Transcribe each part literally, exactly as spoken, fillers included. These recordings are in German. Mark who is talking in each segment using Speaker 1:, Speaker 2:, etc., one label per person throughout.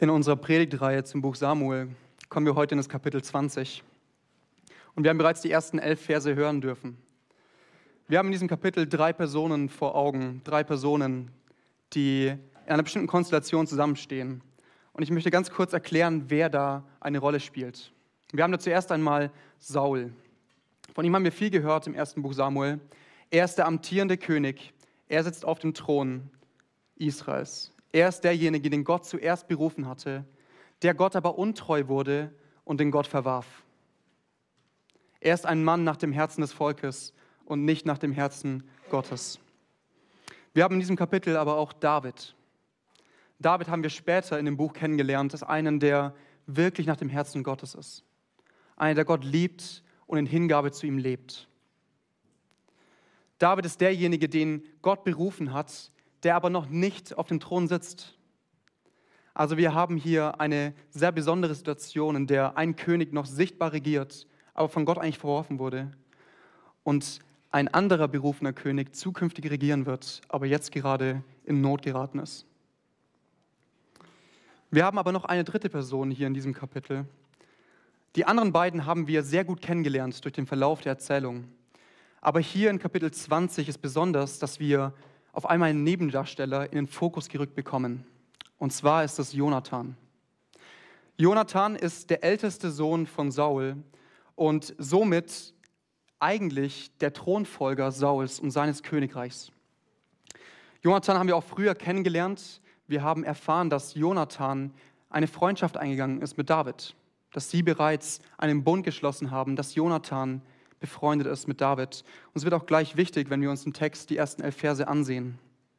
Speaker 1: In unserer Predigtreihe zum Buch Samuel kommen wir heute in das Kapitel zwanzig. Und wir haben bereits die ersten elf Verse hören dürfen. Wir haben in diesem Kapitel drei Personen vor Augen, drei Personen, die in einer bestimmten Konstellation zusammenstehen. Und ich möchte ganz kurz erklären, wer da eine Rolle spielt. Wir haben da zuerst einmal Saul. Von ihm haben wir viel gehört im ersten Buch Samuel. Er ist der amtierende König. Er sitzt auf dem Thron Israels. Er ist derjenige, den Gott zuerst berufen hatte, der Gott aber untreu wurde und den Gott verwarf. Er ist ein Mann nach dem Herzen des Volkes und nicht nach dem Herzen Gottes. Wir haben in diesem Kapitel aber auch David. David haben wir später in dem Buch kennengelernt, als einen, der wirklich nach dem Herzen Gottes ist. Einer, der Gott liebt und in Hingabe zu ihm lebt. David ist derjenige, den Gott berufen hat, der aber noch nicht auf dem Thron sitzt. Also wir haben hier eine sehr besondere Situation, in der ein König noch sichtbar regiert, aber von Gott eigentlich verworfen wurde. Und ein anderer berufener König zukünftig regieren wird, aber jetzt gerade in Not geraten ist. Wir haben aber noch eine dritte Person hier in diesem Kapitel. Die anderen beiden haben wir sehr gut kennengelernt durch den Verlauf der Erzählung. Aber hier in Kapitel zwanzig ist besonders, dass wir auf einmal einen Nebendarsteller in den Fokus gerückt bekommen. Und zwar ist das Jonathan. Jonathan ist der älteste Sohn von Saul und somit eigentlich der Thronfolger Sauls und seines Königreichs. Jonathan haben wir auch früher kennengelernt. Wir haben erfahren, dass Jonathan eine Freundschaft eingegangen ist mit David, dass sie bereits einen Bund geschlossen haben, dass Jonathan befreundet ist mit David. Und es wird auch gleich wichtig, wenn wir uns im Text die ersten elf Verse ansehen.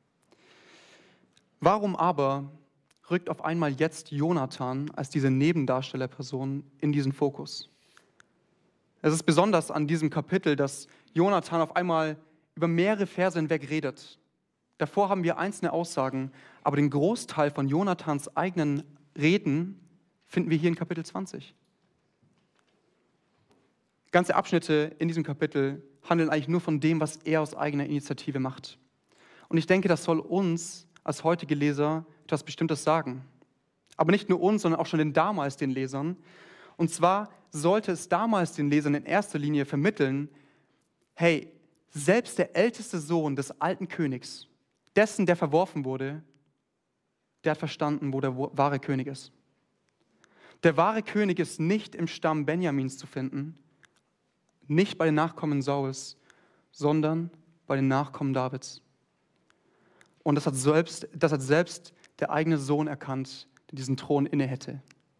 Speaker 1: Warum aber rückt auf einmal jetzt Jonathan als diese Nebendarstellerperson in diesen Fokus? Es ist besonders an diesem Kapitel, dass Jonathan auf einmal über mehrere Verse hinweg redet. Davor haben wir einzelne Aussagen, aber den Großteil von Jonathans eigenen Reden finden wir hier in Kapitel zwanzig. Ganze Abschnitte in diesem Kapitel handeln eigentlich nur von dem, was er aus eigener Initiative macht. Und ich denke, das soll uns als heutige Leser etwas Bestimmtes sagen. Aber nicht nur uns, sondern auch schon den damals den Lesern. Und zwar sollte es damals den Lesern in erster Linie vermitteln, hey, selbst der älteste Sohn des alten Königs, dessen, der verworfen wurde, der hat verstanden, wo der wahre König ist. Der wahre König ist nicht im Stamm Benjamins zu finden, nicht bei den Nachkommen Sauls, sondern bei den Nachkommen Davids. Und das hat selbst, das hat selbst der eigene Sohn erkannt, der diesen Thron inne hätte.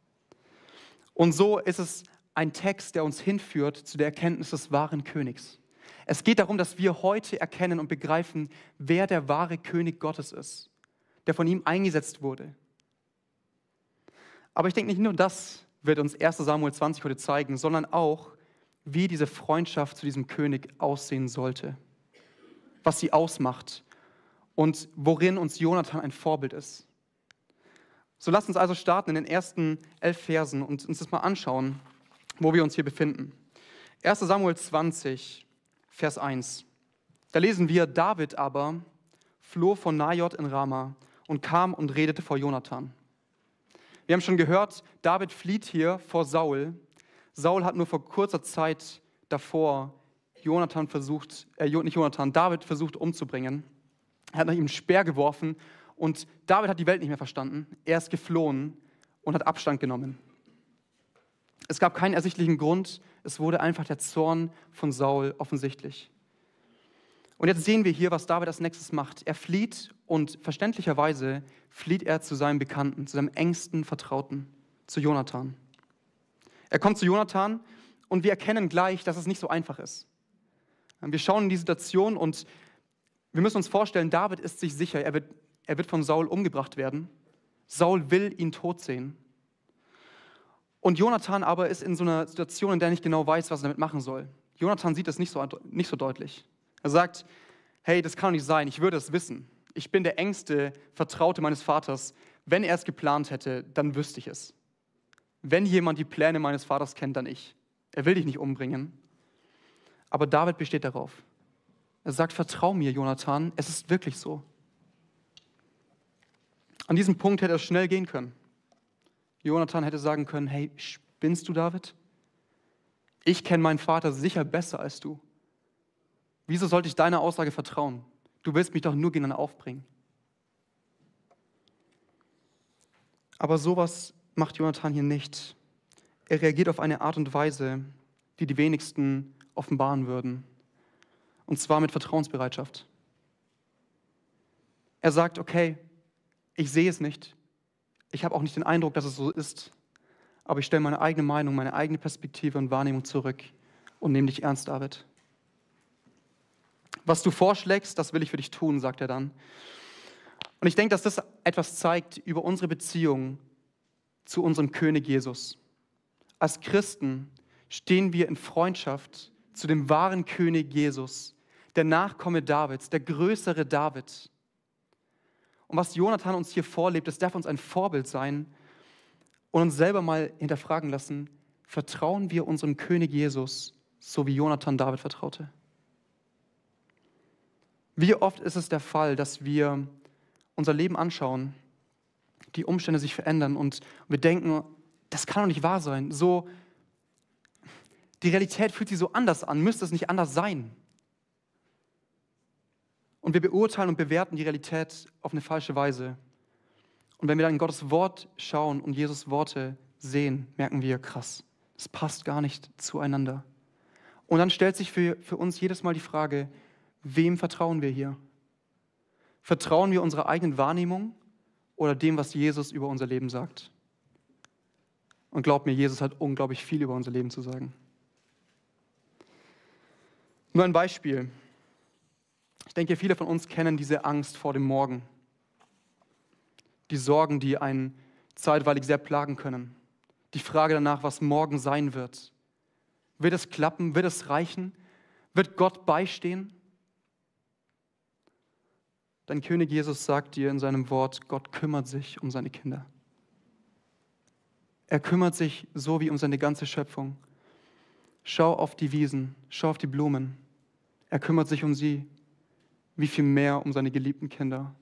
Speaker 1: Und so ist es ein Text, der uns hinführt zu der Erkenntnis des wahren Königs. Es geht darum, dass wir heute erkennen und begreifen, wer der wahre König Gottes ist, der von ihm eingesetzt wurde. Aber ich denke, nicht nur das wird uns erster Samuel zwanzig heute zeigen, sondern auch, wie diese Freundschaft zu diesem König aussehen sollte, was sie ausmacht und worin uns Jonathan ein Vorbild ist. So lasst uns also starten in den ersten elf Versen und uns das mal anschauen, wo wir uns hier befinden. erster Samuel zwanzig, Vers eins. Da lesen wir, David aber floh von Najot in Rama und kam und redete vor Jonathan. Wir haben schon gehört, David flieht hier vor Saul. Saul hat nur vor kurzer Zeit davor Jonathan versucht, äh, nicht Jonathan, David versucht umzubringen. Er hat nach ihm einen Speer geworfen und David hat die Welt nicht mehr verstanden. Er ist geflohen und hat Abstand genommen. Es gab keinen ersichtlichen Grund, es wurde einfach der Zorn von Saul offensichtlich. Und jetzt sehen wir hier, was David als nächstes macht. Er flieht und verständlicherweise flieht er zu seinem Bekannten, zu seinem engsten Vertrauten, zu Jonathan. Er kommt zu Jonathan und wir erkennen gleich, dass es nicht so einfach ist. Wir schauen in die Situation und wir müssen uns vorstellen, David ist sich sicher, er wird, er wird von Saul umgebracht werden. Saul will ihn tot sehen. Und Jonathan aber ist in so einer Situation, in der er nicht genau weiß, was er damit machen soll. Jonathan sieht das nicht so, nicht so deutlich. Er sagt, hey, das kann doch nicht sein, ich würde es wissen. Ich bin der engste Vertraute meines Vaters. Wenn er es geplant hätte, dann wüsste ich es. Wenn jemand die Pläne meines Vaters kennt, dann ich. Er will dich nicht umbringen. Aber David besteht darauf. Er sagt, vertrau mir, Jonathan, es ist wirklich so. An diesem Punkt hätte er schnell gehen können. Jonathan hätte sagen können, hey, spinnst du, David? Ich kenne meinen Vater sicher besser als du. Wieso sollte ich deiner Aussage vertrauen? Du willst mich doch nur gegeneinander aufbringen. Aber sowas macht Jonathan hier nicht. Er reagiert auf eine Art und Weise, die die wenigsten offenbaren würden. Und zwar mit Vertrauensbereitschaft. Er sagt, okay, ich sehe es nicht. Ich habe auch nicht den Eindruck, dass es so ist. Aber ich stelle meine eigene Meinung, meine eigene Perspektive und Wahrnehmung zurück und nehme dich ernst, David. Was du vorschlägst, das will ich für dich tun, sagt er dann. Und ich denke, dass das etwas zeigt über unsere Beziehung zu unserem König Jesus. Als Christen stehen wir in Freundschaft zu dem wahren König Jesus, der Nachkomme Davids, der größere David. Und was Jonathan uns hier vorlebt, das darf uns ein Vorbild sein und uns selber mal hinterfragen lassen, vertrauen wir unserem König Jesus, so wie Jonathan David vertraute? Wie oft ist es der Fall, dass wir unser Leben anschauen, die Umstände sich verändern und wir denken, das kann doch nicht wahr sein. So, die Realität fühlt sich so anders an, müsste es nicht anders sein? Und wir beurteilen und bewerten die Realität auf eine falsche Weise. Und wenn wir dann in Gottes Wort schauen und Jesus Worte sehen, merken wir, krass, das passt gar nicht zueinander. Und dann stellt sich für, für uns jedes Mal die Frage, wem vertrauen wir hier? Vertrauen wir unserer eigenen Wahrnehmung oder dem, was Jesus über unser Leben sagt? Und glaubt mir, Jesus hat unglaublich viel über unser Leben zu sagen. Nur ein Beispiel. Ich denke, viele von uns kennen diese Angst vor dem Morgen. Die Sorgen, die einen zeitweilig sehr plagen können. Die Frage danach, was morgen sein wird. Wird es klappen? Wird es reichen? Wird Gott beistehen? Dein König Jesus sagt dir in seinem Wort, Gott kümmert sich um seine Kinder. Er kümmert sich so wie um seine ganze Schöpfung. Schau auf die Wiesen, schau auf die Blumen. Er kümmert sich um sie. Wie viel mehr um seine geliebten Kinder.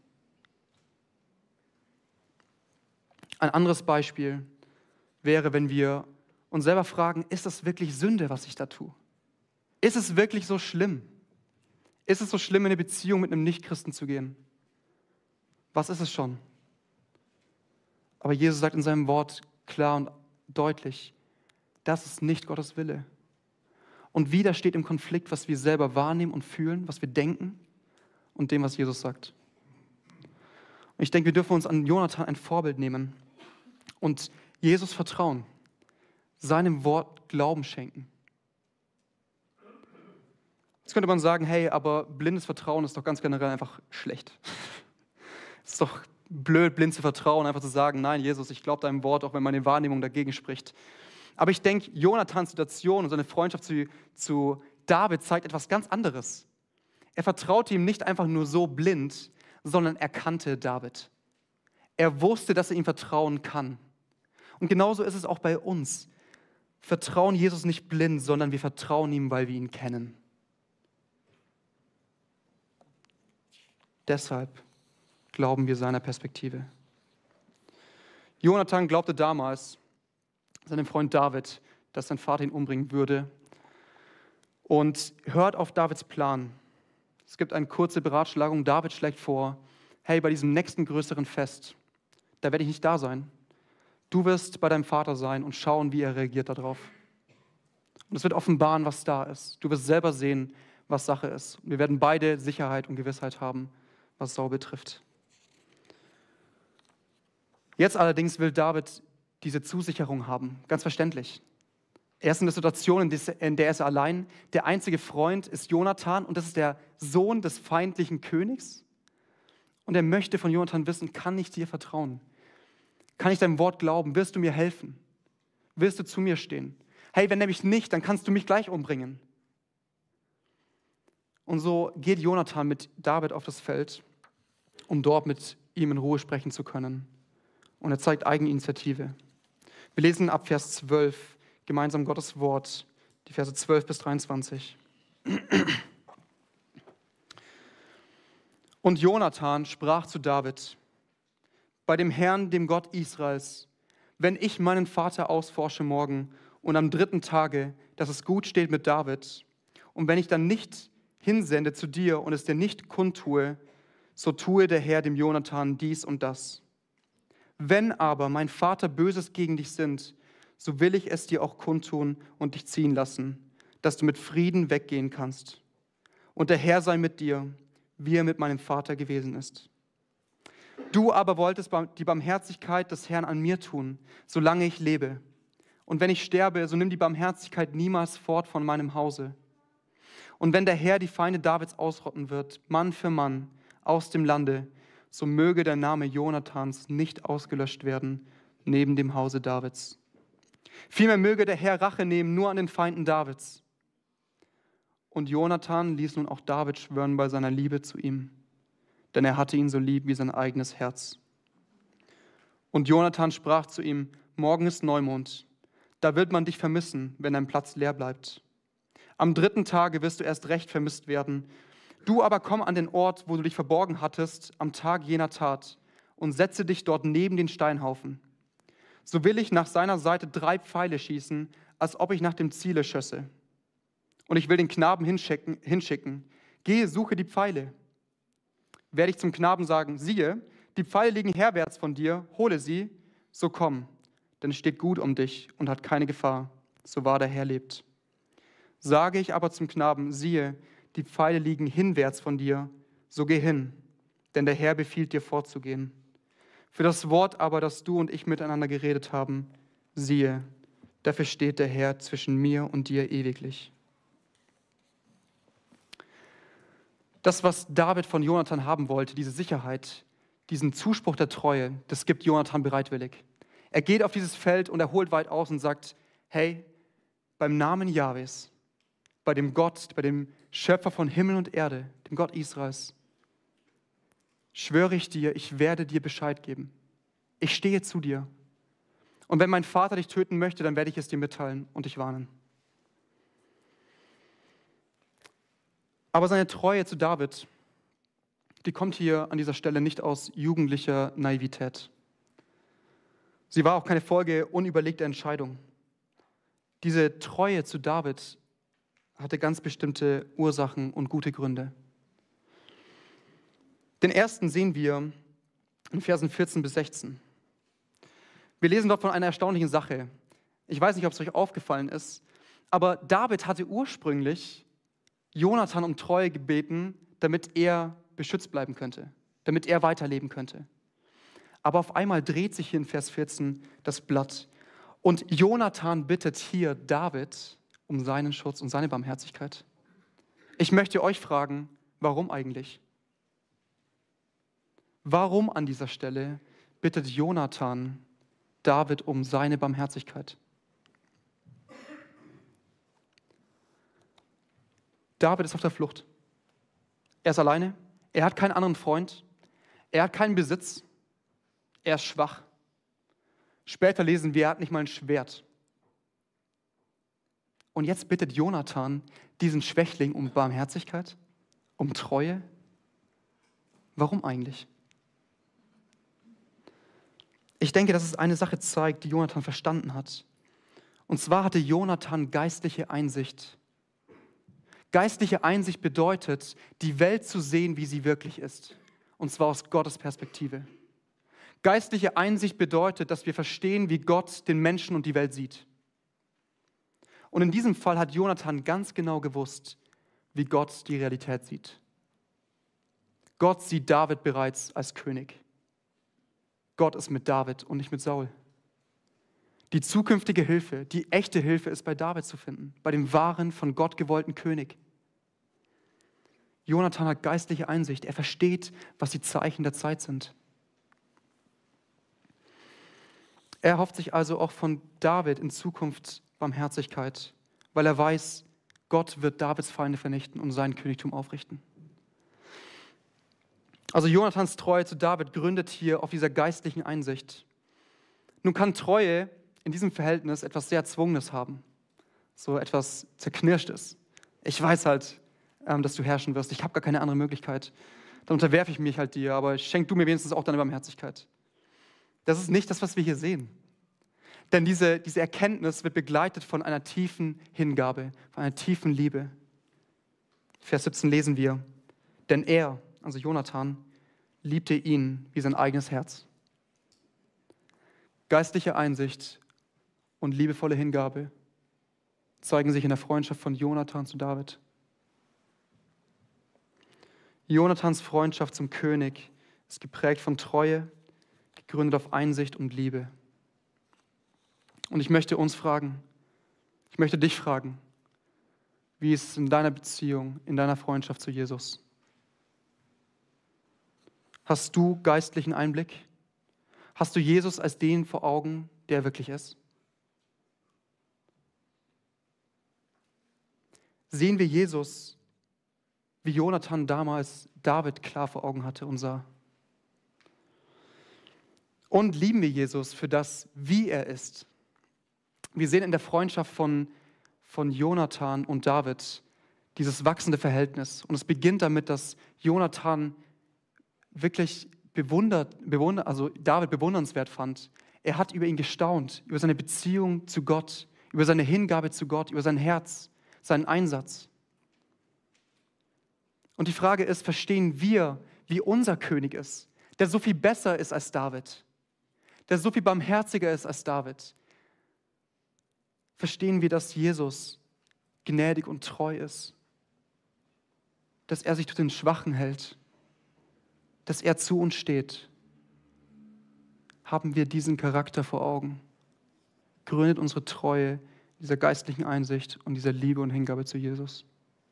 Speaker 1: Ein anderes Beispiel wäre, wenn wir uns selber fragen, ist das wirklich Sünde, was ich da tue? Ist es wirklich so schlimm? Ist es so schlimm, in eine Beziehung mit einem Nichtchristen zu gehen? Was ist es schon? Aber Jesus sagt in seinem Wort klar und deutlich, das ist nicht Gottes Wille. Und wieder steht im Konflikt, was wir selber wahrnehmen und fühlen, was wir denken und dem, was Jesus sagt. Und ich denke, wir dürfen uns an Jonathan ein Vorbild nehmen und Jesus vertrauen, seinem Wort Glauben schenken. Jetzt könnte man sagen, hey, aber blindes Vertrauen ist doch ganz generell einfach schlecht. Es ist doch blöd, blind zu vertrauen, einfach zu sagen, nein, Jesus, ich glaube deinem Wort, auch wenn meine Wahrnehmung dagegen spricht. Aber ich denke, Jonathans Situation und seine Freundschaft zu, zu David zeigt etwas ganz anderes. Er vertraute ihm nicht einfach nur so blind, sondern er kannte David. Er wusste, dass er ihm vertrauen kann. Und genauso ist es auch bei uns. Vertrauen Jesus nicht blind, sondern wir vertrauen ihm, weil wir ihn kennen. Deshalb glauben wir seiner Perspektive. Jonathan glaubte damals seinem Freund David, dass sein Vater ihn umbringen würde, und hört auf Davids Plan. Es gibt eine kurze Beratschlagung. David schlägt vor, hey, bei diesem nächsten größeren Fest, da werde ich nicht da sein. Du wirst bei deinem Vater sein und schauen, wie er reagiert darauf. Und es wird offenbaren, was da ist. Du wirst selber sehen, was Sache ist. Wir werden beide Sicherheit und Gewissheit haben, was Saul betrifft. Jetzt allerdings will David diese Zusicherung haben, ganz verständlich. Er ist in der Situation, in der er ist allein. Der einzige Freund ist Jonathan und das ist der Sohn des feindlichen Königs. Und er möchte von Jonathan wissen, kann ich dir vertrauen? Kann ich deinem Wort glauben? Wirst du mir helfen? Wirst du zu mir stehen? Hey, wenn nämlich nicht, dann kannst du mich gleich umbringen. Und so geht Jonathan mit David auf das Feld, um dort mit ihm in Ruhe sprechen zu können. Und er zeigt Eigeninitiative. Wir lesen ab Vers zwölf gemeinsam Gottes Wort, die Verse zwölf bis dreiundzwanzig. Und Jonathan sprach zu David: Bei dem Herrn, dem Gott Israels, wenn ich meinen Vater ausforsche morgen und am dritten Tage, dass es gut steht mit David, und wenn ich dann nicht hinsende zu dir und es dir nicht kundtue, so tue der Herr dem Jonathan dies und das. Wenn aber mein Vater Böses gegen dich sinnt, so will ich es dir auch kundtun und dich ziehen lassen, dass du mit Frieden weggehen kannst. Und der Herr sei mit dir, wie er mit meinem Vater gewesen ist. Du aber wolltest die Barmherzigkeit des Herrn an mir tun, solange ich lebe. Und wenn ich sterbe, so nimm die Barmherzigkeit niemals fort von meinem Hause. Und wenn der Herr die Feinde Davids ausrotten wird, Mann für Mann, aus dem Lande, so möge der Name Jonathans nicht ausgelöscht werden neben dem Hause Davids. Vielmehr möge der Herr Rache nehmen nur an den Feinden Davids. Und Jonathan ließ nun auch David schwören bei seiner Liebe zu ihm, denn er hatte ihn so lieb wie sein eigenes Herz. Und Jonathan sprach zu ihm, morgen ist Neumond, da wird man dich vermissen, wenn dein Platz leer bleibt. Am dritten Tage wirst du erst recht vermisst werden. Du aber komm an den Ort, wo du dich verborgen hattest, am Tag jener Tat, und setze dich dort neben den Steinhaufen. So will ich nach seiner Seite drei Pfeile schießen, als ob ich nach dem Ziele schösse. Und ich will den Knaben hinschicken, hinschicken. Gehe, suche die Pfeile. Werde ich zum Knaben sagen, siehe, die Pfeile liegen herwärts von dir, hole sie, so komm, denn es steht gut um dich und hat keine Gefahr, so wahr der Herr lebt. Sage ich aber zum Knaben, siehe, die Pfeile liegen hinwärts von dir, so geh hin, denn der Herr befiehlt dir vorzugehen. Für das Wort aber, das du und ich miteinander geredet haben, siehe, dafür steht der Herr zwischen mir und dir ewiglich. Das, was David von Jonathan haben wollte, diese Sicherheit, diesen Zuspruch der Treue, das gibt Jonathan bereitwillig. Er geht auf dieses Feld und er holt weit aus und sagt, hey, beim Namen Jahwes, bei dem Gott, bei dem Schöpfer von Himmel und Erde, dem Gott Israels, schwöre ich dir, ich werde dir Bescheid geben. Ich stehe zu dir. Und wenn mein Vater dich töten möchte, dann werde ich es dir mitteilen und dich warnen. Aber seine Treue zu David, die kommt hier an dieser Stelle nicht aus jugendlicher Naivität. Sie war auch keine Folge unüberlegter Entscheidung. Diese Treue zu David hatte ganz bestimmte Ursachen und gute Gründe. Den ersten sehen wir in Versen vierzehn bis sechzehn. Wir lesen dort von einer erstaunlichen Sache. Ich weiß nicht, ob es euch aufgefallen ist, aber David hatte ursprünglich Jonathan um Treue gebeten, damit er beschützt bleiben könnte, damit er weiterleben könnte. Aber auf einmal dreht sich hier in Vers vierzehn das Blatt und Jonathan bittet hier David um seinen Schutz und seine Barmherzigkeit. Ich möchte euch fragen, warum eigentlich? Warum an dieser Stelle bittet Jonathan David um seine Barmherzigkeit? David ist auf der Flucht. Er ist alleine, er hat keinen anderen Freund, er hat keinen Besitz, er ist schwach. Später lesen wir, er hat nicht mal ein Schwert. Und jetzt bittet Jonathan diesen Schwächling um Barmherzigkeit, um Treue. Warum eigentlich? Ich denke, dass es eine Sache zeigt, die Jonathan verstanden hat. Und zwar hatte Jonathan geistliche Einsicht. Geistliche Einsicht bedeutet, die Welt zu sehen, wie sie wirklich ist. Und zwar aus Gottes Perspektive. Geistliche Einsicht bedeutet, dass wir verstehen, wie Gott den Menschen und die Welt sieht. Und in diesem Fall hat Jonathan ganz genau gewusst, wie Gott die Realität sieht. Gott sieht David bereits als König. Gott ist mit David und nicht mit Saul. Die zukünftige Hilfe, die echte Hilfe ist bei David zu finden, bei dem wahren, von Gott gewollten König. Jonathan hat geistliche Einsicht. Er versteht, was die Zeichen der Zeit sind. Er erhofft sich also auch von David in Zukunft Barmherzigkeit, weil er weiß, Gott wird Davids Feinde vernichten und sein Königtum aufrichten. Also Jonathans Treue zu David gründet hier auf dieser geistlichen Einsicht. Nun kann Treue in diesem Verhältnis etwas sehr Erzwungenes haben, so etwas Zerknirschtes. Ich weiß halt, dass du herrschen wirst. Ich habe gar keine andere Möglichkeit. Dann unterwerfe ich mich halt dir, aber schenk du mir wenigstens auch deine Barmherzigkeit. Das ist nicht das, was wir hier sehen. Denn diese, diese Erkenntnis wird begleitet von einer tiefen Hingabe, von einer tiefen Liebe. Vers siebzehn lesen wir, denn er, also Jonathan, liebte ihn wie sein eigenes Herz. Geistliche Einsicht und liebevolle Hingabe zeigen sich in der Freundschaft von Jonathan zu David. Jonathans Freundschaft zum König ist geprägt von Treue, gegründet auf Einsicht und Liebe. Und ich möchte uns fragen, ich möchte dich fragen, wie ist es in deiner Beziehung, in deiner Freundschaft zu Jesus? Hast du geistlichen Einblick? Hast du Jesus als den vor Augen, der er wirklich ist? Sehen wir Jesus, wie Jonathan damals David klar vor Augen hatte und sah? Und lieben wir Jesus für das, wie er ist? Wir sehen in der Freundschaft von, von Jonathan und David dieses wachsende Verhältnis. Und es beginnt damit, dass Jonathan wirklich bewundert, bewundert, also David bewundernswert fand. Er hat über ihn gestaunt, über seine Beziehung zu Gott, über seine Hingabe zu Gott, über sein Herz, seinen Einsatz. Und die Frage ist, verstehen wir, wie unser König ist, der so viel besser ist als David, der so viel barmherziger ist als David? Verstehen wir, dass Jesus gnädig und treu ist, dass er sich zu den Schwachen hält, dass er zu uns steht? Haben wir diesen Charakter vor Augen? Gründet unsere Treue dieser geistlichen Einsicht und dieser Liebe und Hingabe zu Jesus?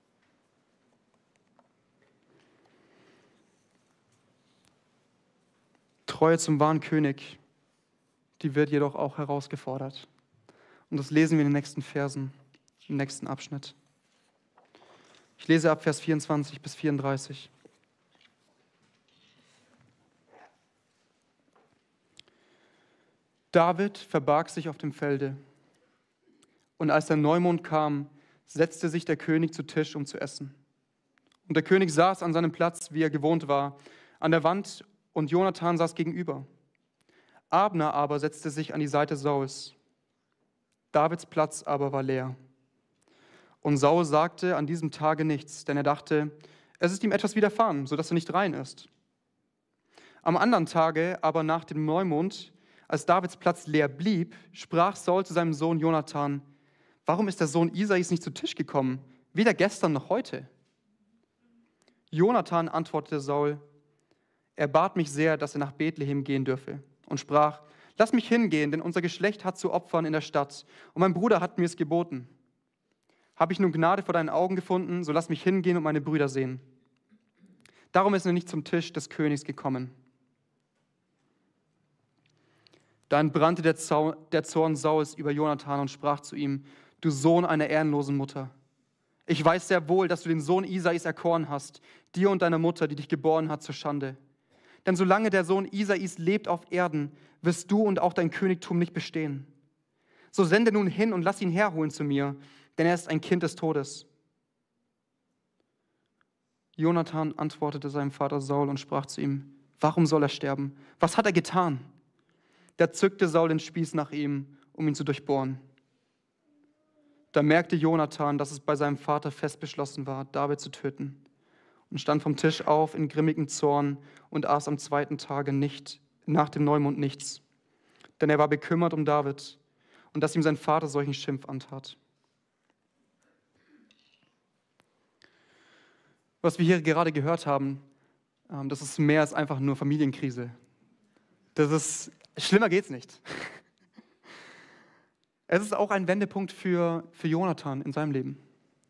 Speaker 1: Treue zum wahren König, die wird jedoch auch herausgefordert. Und das lesen wir in den nächsten Versen, im nächsten Abschnitt. Ich lese ab Vers vierundzwanzig bis vierunddreißig. David verbarg sich auf dem Felde. Und als der Neumond kam, setzte sich der König zu Tisch, um zu essen. Und der König saß an seinem Platz, wie er gewohnt war, an der Wand, und Jonathan saß gegenüber. Abner aber setzte sich an die Seite Sauls. Davids Platz aber war leer. Und Saul sagte an diesem Tage nichts, denn er dachte, es ist ihm etwas widerfahren, sodass er nicht rein ist. Am anderen Tage aber nach dem Neumond, als Davids Platz leer blieb, sprach Saul zu seinem Sohn Jonathan, warum ist der Sohn Isais nicht zu Tisch gekommen, weder gestern noch heute? Jonathan antwortete Saul, er bat mich sehr, dass er nach Bethlehem gehen dürfe, und sprach, lass mich hingehen, denn unser Geschlecht hat zu opfern in der Stadt, und mein Bruder hat mir es geboten. Habe ich nun Gnade vor deinen Augen gefunden, so lass mich hingehen und meine Brüder sehen. Darum ist er nicht zum Tisch des Königs gekommen. Da entbrannte der, Zau- der Zorn Sauls über Jonathan und sprach zu ihm, du Sohn einer ehrenlosen Mutter. Ich weiß sehr wohl, dass du den Sohn Isais erkoren hast, dir und deiner Mutter, die dich geboren hat, zur Schande. Denn solange der Sohn Isais lebt auf Erden, wirst du und auch dein Königtum nicht bestehen. So sende nun hin und lass ihn herholen zu mir, denn er ist ein Kind des Todes. Jonathan antwortete seinem Vater Saul und sprach zu ihm, warum soll er sterben? Was hat er getan? Da zückte Saul den Spieß nach ihm, um ihn zu durchbohren. Da merkte Jonathan, dass es bei seinem Vater fest beschlossen war, David zu töten, und stand vom Tisch auf in grimmigem Zorn und aß am zweiten Tage nicht, nach dem Neumond nichts. Denn er war bekümmert um David und dass ihm sein Vater solchen Schimpf antat. Was wir hier gerade gehört haben, das ist mehr als einfach nur Familienkrise. Das ist, schlimmer geht's nicht. Es ist auch ein Wendepunkt für, für Jonathan in seinem Leben.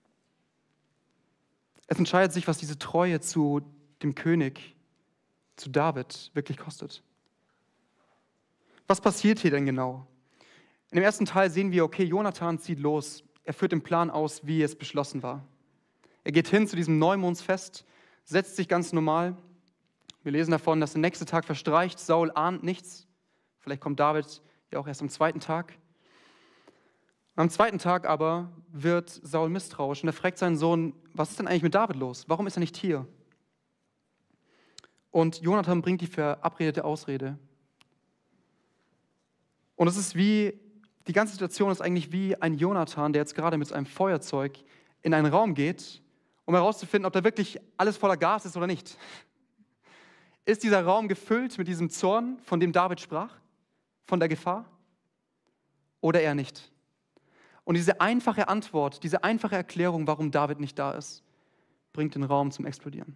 Speaker 1: Es entscheidet sich, was diese Treue zu dem König, zu David, wirklich kostet. Was passiert hier denn genau? In dem ersten Teil sehen wir, okay, Jonathan zieht los. Er führt den Plan aus, wie es beschlossen war. Er geht hin zu diesem Neumondsfest, setzt sich ganz normal. Wir lesen davon, dass der nächste Tag verstreicht. Saul ahnt nichts. Vielleicht kommt David ja auch erst am zweiten Tag. Am zweiten Tag aber wird Saul misstrauisch und er fragt seinen Sohn, was ist denn eigentlich mit David los? Warum ist er nicht hier? Und Jonathan bringt die verabredete Ausrede. Und es ist wie die ganze Situation ist eigentlich wie ein Jonathan, der jetzt gerade mit seinem Feuerzeug in einen Raum geht, um herauszufinden, ob da wirklich alles voller Gas ist oder nicht. Ist dieser Raum gefüllt mit diesem Zorn, von dem David sprach, von der Gefahr, oder eher nicht? Und diese einfache Antwort, diese einfache Erklärung, warum David nicht da ist, bringt den Raum zum Explodieren.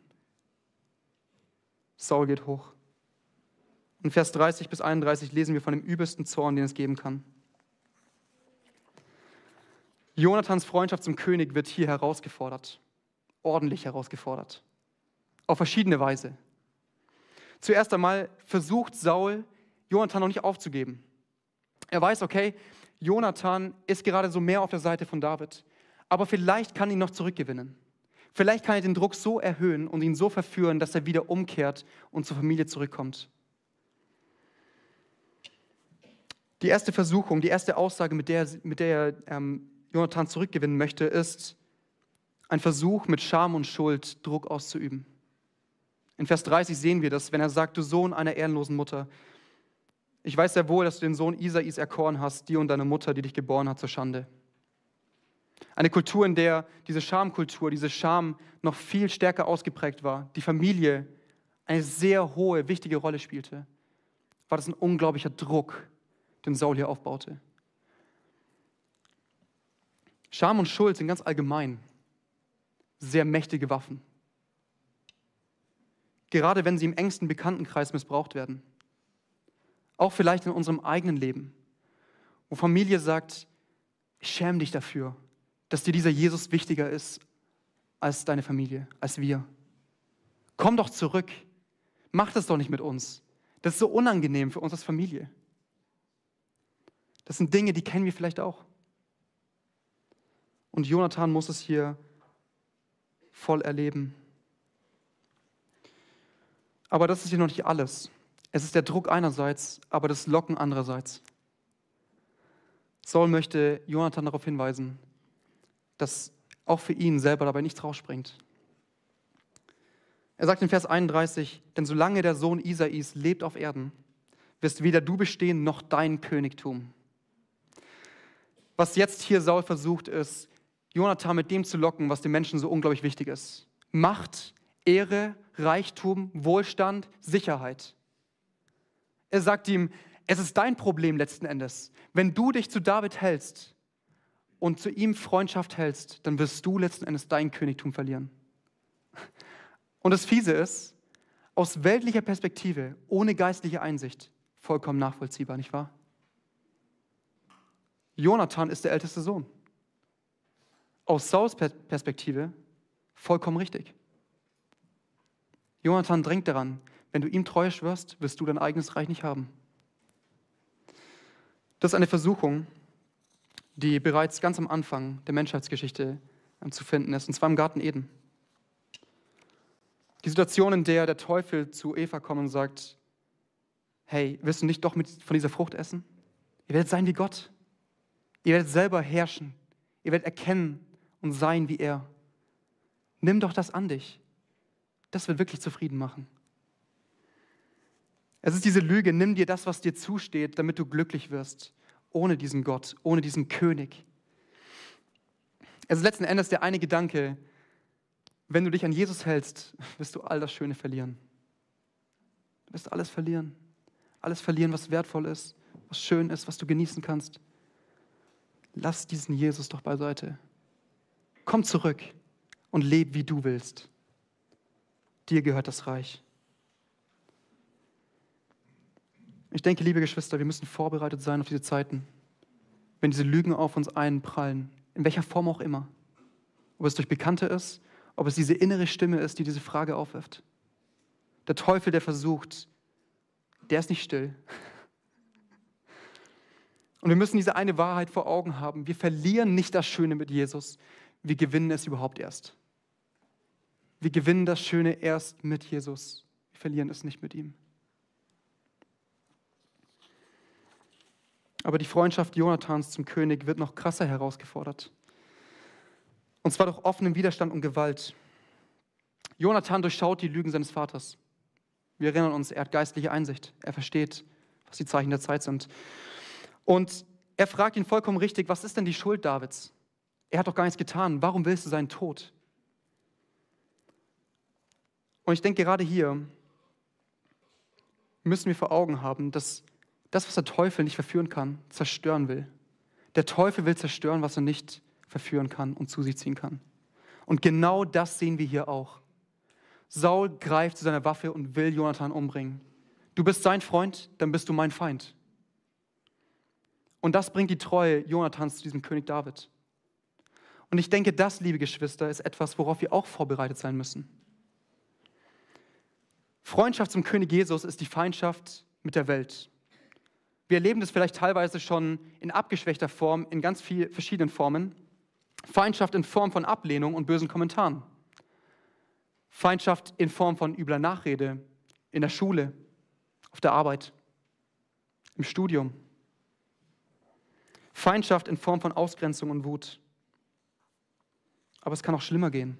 Speaker 1: Saul geht hoch. In Vers dreißig bis einunddreißig lesen wir von dem übelsten Zorn, den es geben kann. Jonathans Freundschaft zum König wird hier herausgefordert, ordentlich herausgefordert, auf verschiedene Weise. Zuerst einmal versucht Saul, Jonathan noch nicht aufzugeben. Er weiß, okay, Jonathan ist gerade so mehr auf der Seite von David, aber vielleicht kann ihn noch zurückgewinnen. Vielleicht kann er den Druck so erhöhen und ihn so verführen, dass er wieder umkehrt und zur Familie zurückkommt. Die erste Versuchung, die erste Aussage, mit der, mit der er ähm, Jonathan zurückgewinnen möchte, ist ein Versuch, mit Scham und Schuld Druck auszuüben. In Vers dreißig sehen wir das, wenn er sagt, du Sohn einer ehrenlosen Mutter, ich weiß sehr wohl, dass du den Sohn Isais erkoren hast, dir und deine Mutter, die dich geboren hat, zur Schande. Eine Kultur, in der diese Schamkultur, diese Scham noch viel stärker ausgeprägt war, die Familie eine sehr hohe, wichtige Rolle spielte, war das ein unglaublicher Druck, den Saul hier aufbaute. Scham und Schuld sind ganz allgemein sehr mächtige Waffen. Gerade wenn sie im engsten Bekanntenkreis missbraucht werden. Auch vielleicht in unserem eigenen Leben, wo Familie sagt, ich schäme dich dafür, dass dir dieser Jesus wichtiger ist als deine Familie, als wir. Komm doch zurück, mach das doch nicht mit uns. Das ist so unangenehm für uns als Familie. Das sind Dinge, die kennen wir vielleicht auch. Und Jonathan muss es hier voll erleben. Aber das ist hier noch nicht alles. Es ist der Druck einerseits, aber das Locken andererseits. Saul möchte Jonathan darauf hinweisen, dass auch für ihn selber dabei nichts rausspringt. Er sagt in Vers einunddreißig, denn solange der Sohn Isais lebt auf Erden, wirst weder du bestehen noch dein Königtum. Was jetzt hier Saul versucht, ist, Jonathan mit dem zu locken, was den Menschen so unglaublich wichtig ist. Macht, Ehre, Reichtum, Wohlstand, Sicherheit. Er sagt ihm, es ist dein Problem letzten Endes. Wenn du dich zu David hältst und zu ihm Freundschaft hältst, dann wirst du letzten Endes dein Königtum verlieren. Und das Fiese ist, aus weltlicher Perspektive, ohne geistliche Einsicht, vollkommen nachvollziehbar, nicht wahr? Jonathan ist der älteste Sohn. Aus Sauls Perspektive vollkommen richtig. Jonathan drängt daran, wenn du ihm treu schwörst, wirst du dein eigenes Reich nicht haben. Das ist eine Versuchung, die bereits ganz am Anfang der Menschheitsgeschichte zu finden ist, und zwar im Garten Eden. Die Situation, in der der Teufel zu Eva kommt und sagt, hey, willst du nicht doch mit von dieser Frucht essen? Ihr werdet sein wie Gott. Ihr werdet selber herrschen. Ihr werdet erkennen und sein wie er. Nimm doch das an dich. Das wird wirklich zufrieden machen. Es ist diese Lüge, nimm dir das, was dir zusteht, damit du glücklich wirst, ohne diesen Gott, ohne diesen König. Es ist letzten Endes der eine Gedanke, wenn du dich an Jesus hältst, wirst du all das Schöne verlieren. Du wirst alles verlieren. Alles verlieren, was wertvoll ist, was schön ist, was du genießen kannst. Lass diesen Jesus doch beiseite. Komm zurück und leb, wie du willst. Dir gehört das Reich. Ich denke, liebe Geschwister, wir müssen vorbereitet sein auf diese Zeiten, wenn diese Lügen auf uns einprallen, in welcher Form auch immer. Ob es durch Bekannte ist, ob es diese innere Stimme ist, die diese Frage aufwirft. Der Teufel, der versucht, der ist nicht still. Und wir müssen diese eine Wahrheit vor Augen haben. Wir verlieren nicht das Schöne mit Jesus, wir gewinnen es überhaupt erst. Wir gewinnen das Schöne erst mit Jesus. Wir verlieren es nicht mit ihm. Aber die Freundschaft Jonathans zum König wird noch krasser herausgefordert. Und zwar durch offenen Widerstand und Gewalt. Jonathan durchschaut die Lügen seines Vaters. Wir erinnern uns, er hat geistliche Einsicht. Er versteht, was die Zeichen der Zeit sind. Und er fragt ihn vollkommen richtig, was ist denn die Schuld Davids? Er hat doch gar nichts getan. Warum willst du seinen Tod? Und ich denke, gerade hier müssen wir vor Augen haben, dass das, was der Teufel nicht verführen kann, zerstören will. Der Teufel will zerstören, was er nicht verführen kann und zu sich ziehen kann. Und genau das sehen wir hier auch. Saul greift zu seiner Waffe und will Jonathan umbringen. Du bist sein Freund, dann bist du mein Feind. Und das bringt die Treue Jonathans zu diesem König David. Und ich denke, das, liebe Geschwister, ist etwas, worauf wir auch vorbereitet sein müssen. Freundschaft zum König Jesus ist die Feindschaft mit der Welt. Wir erleben das vielleicht teilweise schon in abgeschwächter Form, in ganz vielen verschiedenen Formen. Feindschaft in Form von Ablehnung und bösen Kommentaren. Feindschaft in Form von übler Nachrede, in der Schule, auf der Arbeit, im Studium. Feindschaft in Form von Ausgrenzung und Wut. Aber es kann auch schlimmer gehen.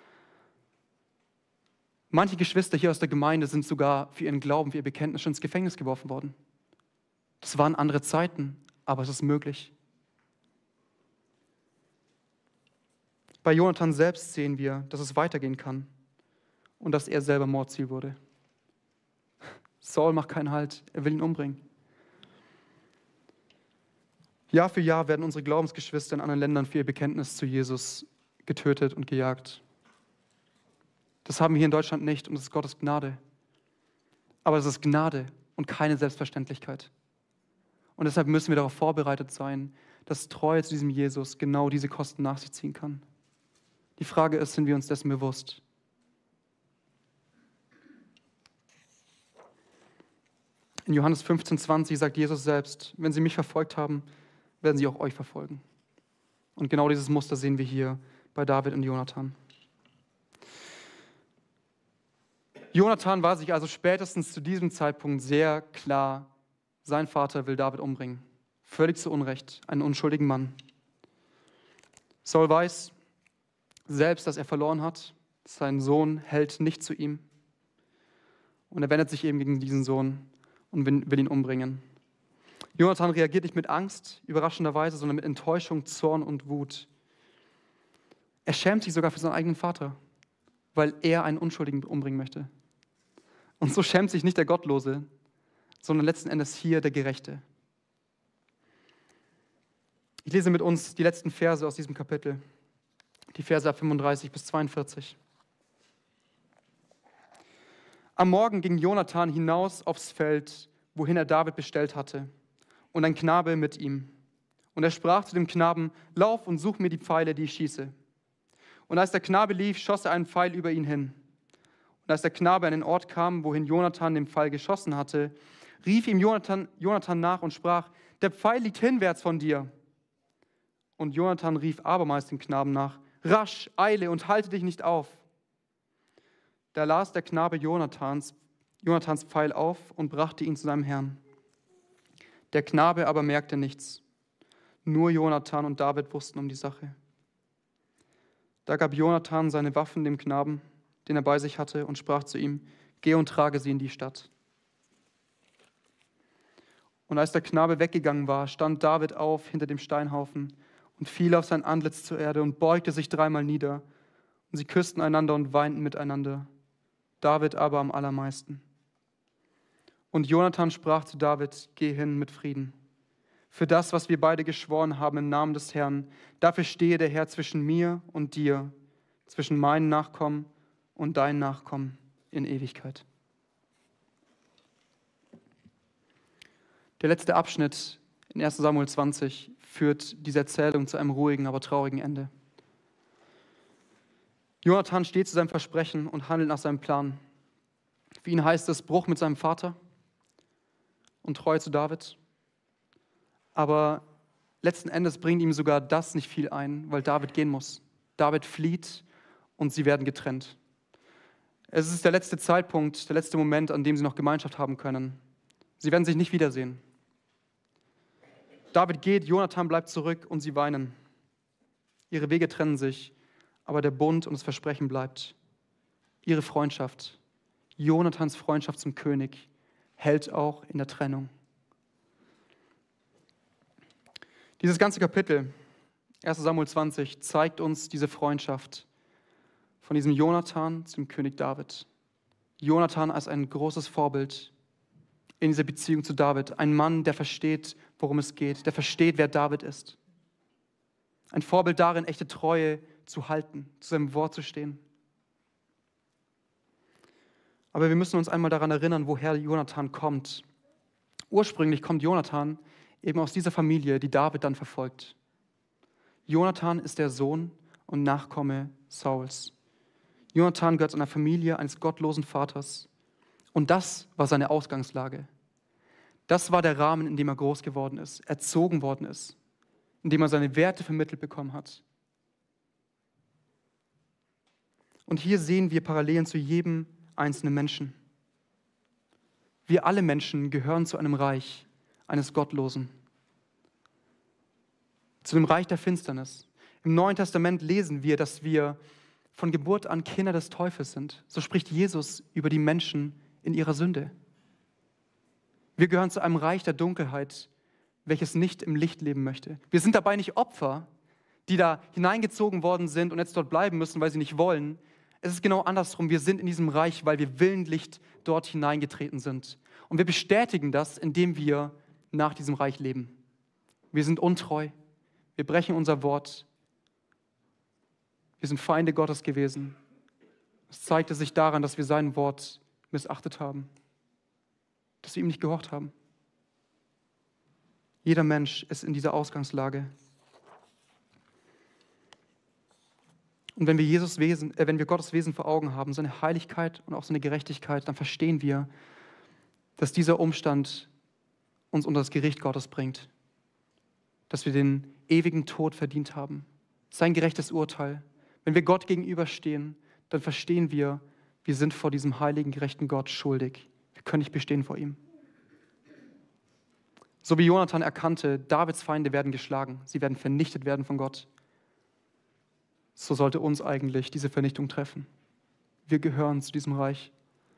Speaker 1: Manche Geschwister hier aus der Gemeinde sind sogar für ihren Glauben, für ihr Bekenntnis schon ins Gefängnis geworfen worden. Das waren andere Zeiten, aber es ist möglich. Bei Jonathan selbst sehen wir, dass es weitergehen kann und dass er selber Mordziel wurde. Saul macht keinen Halt, er will ihn umbringen. Jahr für Jahr werden unsere Glaubensgeschwister in anderen Ländern für ihr Bekenntnis zu Jesus getötet und gejagt. Das haben wir hier in Deutschland nicht und das ist Gottes Gnade. Aber es ist Gnade und keine Selbstverständlichkeit. Und deshalb müssen wir darauf vorbereitet sein, dass Treue zu diesem Jesus genau diese Kosten nach sich ziehen kann. Die Frage ist, sind wir uns dessen bewusst? In Johannes fünfzehn, zwanzig sagt Jesus selbst, wenn sie mich verfolgt haben, werden sie auch euch verfolgen. Und genau dieses Muster sehen wir hier bei David und Jonathan. Jonathan war sich also spätestens zu diesem Zeitpunkt sehr klar, sein Vater will David umbringen. Völlig zu Unrecht, einen unschuldigen Mann. Saul weiß selbst, dass er verloren hat. Sein Sohn hält nicht zu ihm. Und er wendet sich eben gegen diesen Sohn und will ihn umbringen. Jonathan reagiert nicht mit Angst, überraschenderweise, sondern mit Enttäuschung, Zorn und Wut. Er schämt sich sogar für seinen eigenen Vater, weil er einen Unschuldigen umbringen möchte. Und so schämt sich nicht der Gottlose, sondern letzten Endes hier der Gerechte. Ich lese mit uns die letzten Verse aus diesem Kapitel, die Verse ab fünfunddreißig bis zweiundvierzig. Am Morgen ging Jonathan hinaus aufs Feld, wohin er David bestellt hatte, und ein Knabe mit ihm. Und er sprach zu dem Knaben, lauf und such mir die Pfeile, die ich schieße. Und als der Knabe lief, schoss er einen Pfeil über ihn hin. Und als der Knabe an den Ort kam, wohin Jonathan den Pfeil geschossen hatte, rief ihm Jonathan, Jonathan nach und sprach, der Pfeil liegt hinwärts von dir. Und Jonathan rief abermals dem Knaben nach, rasch, eile und halte dich nicht auf. Da las der Knabe Jonathans, Jonathans Pfeil auf und brachte ihn zu seinem Herrn. Der Knabe aber merkte nichts. Nur Jonathan und David wussten um die Sache. Da gab Jonathan seine Waffen dem Knaben, den er bei sich hatte, und sprach zu ihm, geh und trage sie in die Stadt. Und als der Knabe weggegangen war, stand David auf hinter dem Steinhaufen und fiel auf sein Antlitz zur Erde und beugte sich dreimal nieder. Und sie küssten einander und weinten miteinander. David aber am allermeisten. Und Jonathan sprach zu David, geh hin mit Frieden. Für das, was wir beide geschworen haben im Namen des Herrn, dafür stehe der Herr zwischen mir und dir, zwischen meinen Nachkommen und deinen Nachkommen in Ewigkeit. Der letzte Abschnitt in erster Samuel zwanzig führt diese Erzählung zu einem ruhigen, aber traurigen Ende. Jonathan steht zu seinem Versprechen und handelt nach seinem Plan. Für ihn heißt es Bruch mit seinem Vater und Treue zu David. Aber letzten Endes bringt ihm sogar das nicht viel ein, weil David gehen muss. David flieht und sie werden getrennt. Es ist der letzte Zeitpunkt, der letzte Moment, an dem sie noch Gemeinschaft haben können. Sie werden sich nicht wiedersehen. David geht, Jonathan bleibt zurück und sie weinen. Ihre Wege trennen sich, aber der Bund und das Versprechen bleibt. Ihre Freundschaft, Jonathans Freundschaft zum König, hält auch in der Trennung. Dieses ganze Kapitel, erster Samuel zwanzig, zeigt uns diese Freundschaft von diesem Jonathan zum König David. Jonathan als ein großes Vorbild in dieser Beziehung zu David. Ein Mann, der versteht, worum es geht, der versteht, wer David ist. Ein Vorbild darin, echte Treue zu halten, zu seinem Wort zu stehen. Aber wir müssen uns einmal daran erinnern, woher Jonathan kommt. Ursprünglich kommt Jonathan eben aus dieser Familie, die David dann verfolgt. Jonathan ist der Sohn und Nachkomme Sauls. Jonathan gehört zu einer Familie eines gottlosen Vaters. Und das war seine Ausgangslage. Das war der Rahmen, in dem er groß geworden ist, erzogen worden ist, in dem er seine Werte vermittelt bekommen hat. Und hier sehen wir Parallelen zu jedem einzelnen Menschen. Wir alle Menschen gehören zu einem Reich eines Gottlosen, zu dem Reich der Finsternis. Im Neuen Testament lesen wir, dass wir von Geburt an Kinder des Teufels sind. So spricht Jesus über die Menschen in ihrer Sünde. Wir gehören zu einem Reich der Dunkelheit, welches nicht im Licht leben möchte. Wir sind dabei nicht Opfer, die da hineingezogen worden sind und jetzt dort bleiben müssen, weil sie nicht wollen. Es ist genau andersrum. Wir sind in diesem Reich, weil wir willentlich dort hineingetreten sind. Und wir bestätigen das, indem wir nach diesem Reich leben. Wir sind untreu. Wir brechen unser Wort. Wir sind Feinde Gottes gewesen. Es zeigte sich daran, dass wir sein Wort missachtet haben. Dass wir ihm nicht gehorcht haben. Jeder Mensch ist in dieser Ausgangslage. Und wenn wir Jesus Wesen, äh, wenn wir Gottes Wesen vor Augen haben, seine Heiligkeit und auch seine Gerechtigkeit, dann verstehen wir, dass dieser Umstand uns unter das Gericht Gottes bringt. Dass wir den ewigen Tod verdient haben. Sein gerechtes Urteil. Wenn wir Gott gegenüberstehen, dann verstehen wir, wir sind vor diesem heiligen, gerechten Gott schuldig. Wir können nicht bestehen vor ihm. So wie Jonathan erkannte, Davids Feinde werden geschlagen, sie werden vernichtet werden von Gott. So sollte uns eigentlich diese Vernichtung treffen. Wir gehören zu diesem Reich.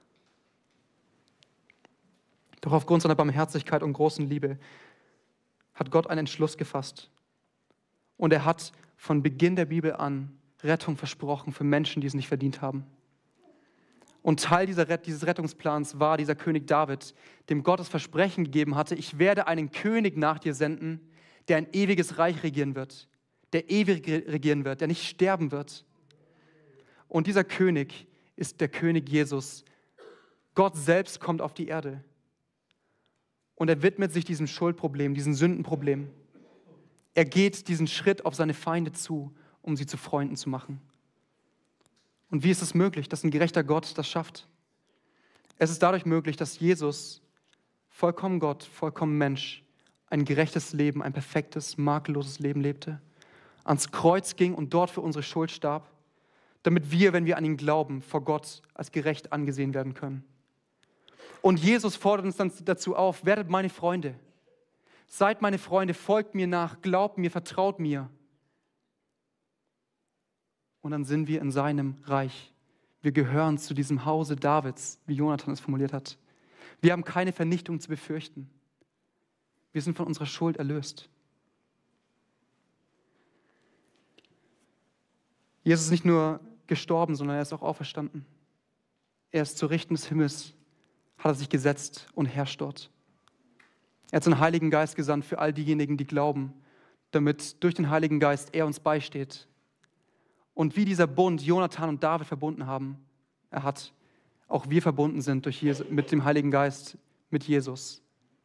Speaker 1: Doch aufgrund seiner Barmherzigkeit und großen Liebe hat Gott einen Entschluss gefasst. Und er hat von Beginn der Bibel an Rettung versprochen für Menschen, die es nicht verdient haben. Und Teil dieser, dieses Rettungsplans war dieser König David, dem Gott das Versprechen gegeben hatte, ich werde einen König nach dir senden, der ein ewiges Reich regieren wird, der ewig regieren wird, der nicht sterben wird. Und dieser König ist der König Jesus. Gott selbst kommt auf die Erde. Und er widmet sich diesem Schuldproblem, diesem Sündenproblem. Er geht diesen Schritt auf seine Feinde zu, um sie zu Freunden zu machen. Und wie ist es möglich, dass ein gerechter Gott das schafft? Es ist dadurch möglich, dass Jesus, vollkommen Gott, vollkommen Mensch, ein gerechtes Leben, ein perfektes, makelloses Leben lebte, ans Kreuz ging und dort für unsere Schuld starb, damit wir, wenn wir an ihn glauben, vor Gott als gerecht angesehen werden können. Und Jesus fordert uns dann dazu auf, werdet meine Freunde. Seid meine Freunde, folgt mir nach, glaubt mir, vertraut mir. Und dann sind wir in seinem Reich. Wir gehören zu diesem Hause Davids, wie Jonathan es formuliert hat. Wir haben keine Vernichtung zu befürchten. Wir sind von unserer Schuld erlöst. Jesus ist nicht nur gestorben, sondern er ist auch auferstanden. Er ist zu Richten des Himmels, hat er sich gesetzt und herrscht dort. Er hat seinen Heiligen Geist gesandt für all diejenigen, die glauben, damit durch den Heiligen Geist er uns beisteht. Und wie dieser Bund Jonathan und David verbunden haben, er hat, auch wir verbunden sind durch Jesus, mit dem Heiligen Geist, mit Jesus.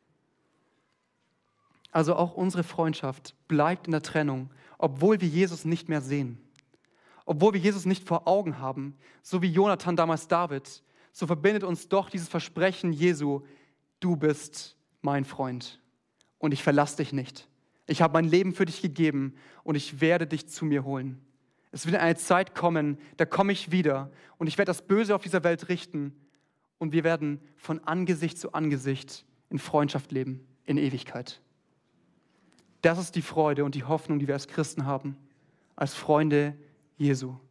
Speaker 1: Also auch unsere Freundschaft bleibt in der Trennung, obwohl wir Jesus nicht mehr sehen. Obwohl wir Jesus nicht vor Augen haben, so wie Jonathan damals David, so verbindet uns doch dieses Versprechen Jesu, du bist mein Freund und ich verlasse dich nicht. Ich habe mein Leben für dich gegeben und ich werde dich zu mir holen. Es wird eine Zeit kommen, da komme ich wieder und ich werde das Böse auf dieser Welt richten und wir werden von Angesicht zu Angesicht in Freundschaft leben, in Ewigkeit. Das ist die Freude und die Hoffnung, die wir als Christen haben, als Freunde Jesu.